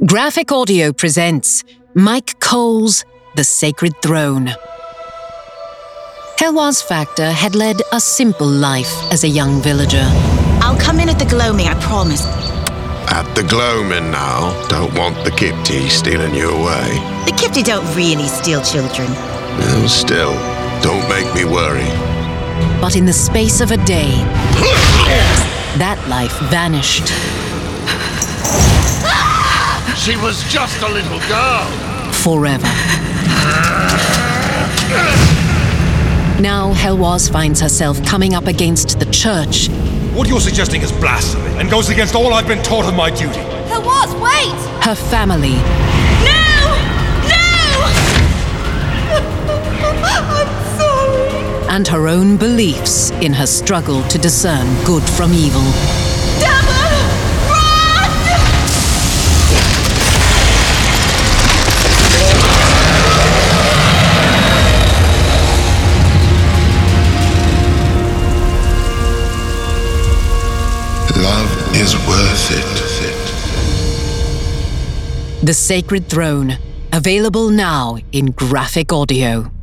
Graphic Audio presents Mike Cole's The Sacred Throne. Helwaz Factor had led a simple life as a young villager. I'll come in at the gloaming, I promise. At the gloaming now. Don't want the Kipti stealing you away. The Kipti don't really steal children. No, still, don't make me worry. But in the space of a day, that life vanished. She was just a little girl. Forever. Now Helwaz finds herself coming up against the church. What you're suggesting is blasphemy and goes against all I've been taught of my duty. Helwaz, wait! Her family. No! No! I'm sorry. And her own beliefs in her struggle to discern good from evil. Devil! Run! Love is worth it. The Sacred Throne, available now in Graphic Audio.